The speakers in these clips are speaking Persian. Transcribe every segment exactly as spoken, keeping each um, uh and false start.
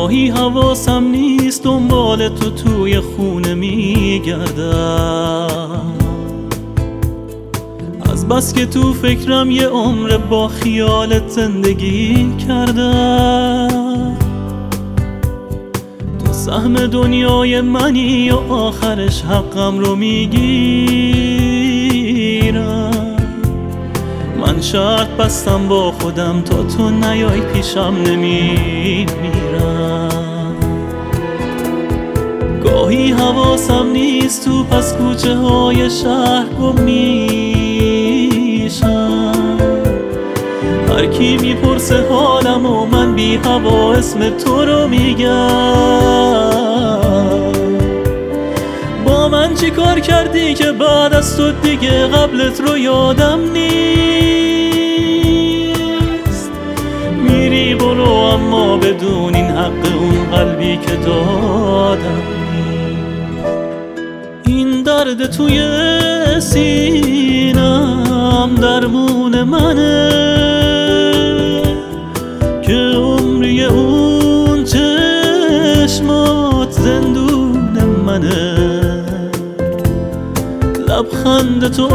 گاهی حواسم نیست دنبال تو توی خونه میگردم، از بس که تو فکرم یه عمر با خیالت زندگی کردم. تو سهم دنیای منی و آخرش حقم رو میگیرم. من شرط بستم با خودم تا تو نیای پیشم نمیمیرم. گاهی حواسم نیست تو پس کوچه های شهر گم میشم. هر کی میپرسه حالم و من بی هوا اسم تو رو میگم. با من چی کار کردی که بعد از تو دیگه قبلت رو یادم نیست؟ میری برو اما بدون این حق اون قلبی که دادم. این درد توی سینم درمون منه که عمری اون چشمات زندون منه. لبخند تو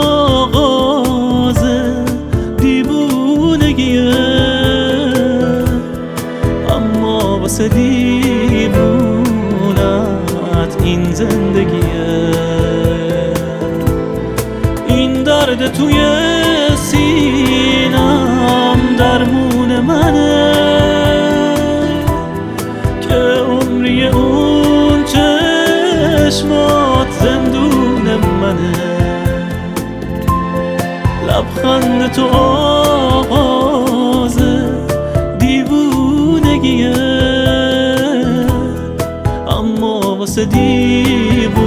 آغاز دیوونگیه، اما واسه دیوونت این زندگیه. این درد توی سینم درمون منه که عمری اون چشمات زندون منه. لبخند تو آغاز دیوونگیه، اما واسه دیوونت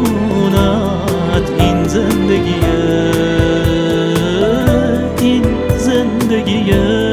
این زندگیه. این زندگیه.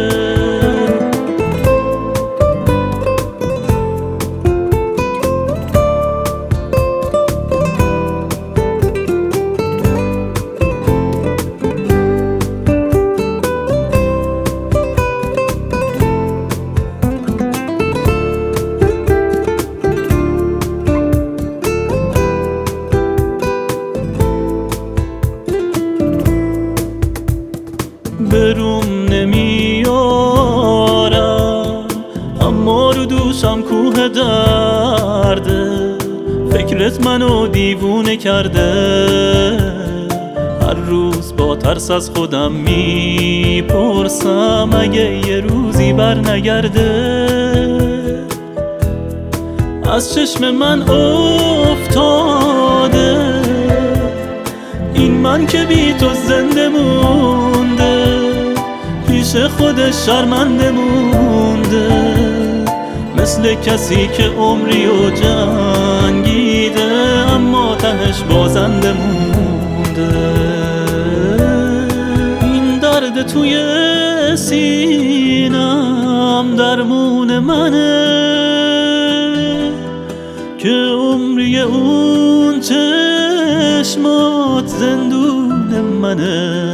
بروم نمیارم اما رو دوشم کوه درده. فکرت منو دیوونه کرده، هر روز با ترس از خودم میپرسم اگه یه روزی بر نگرده. از چشم من افتاده این من که بی تو زنده مونده، پیش خودش شرمنده مونده، مثل کسی که عمری و جنگیده اما تهش بازنده مونده. این درد توی سینم درمون منه که عمری اون چشمات زندون منه.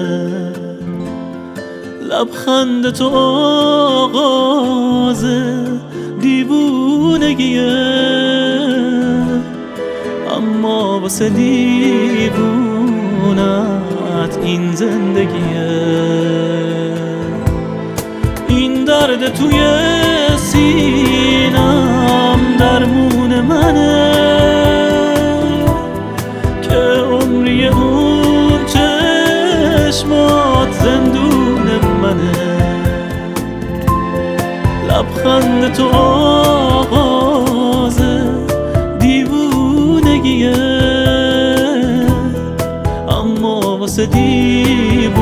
لبخند تو آغاز دیوونگیه، اما واسه دیوونت این زندگیه. این درد توی سینم درمون منه که عمری اون چشمات زندون منه. لبخند تو آغاز دیوونگیه، اما واسه دیوونت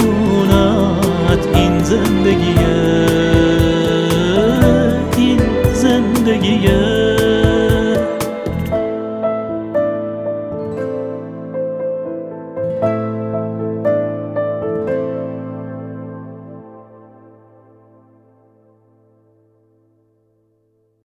این زندگیه. این زندگیه.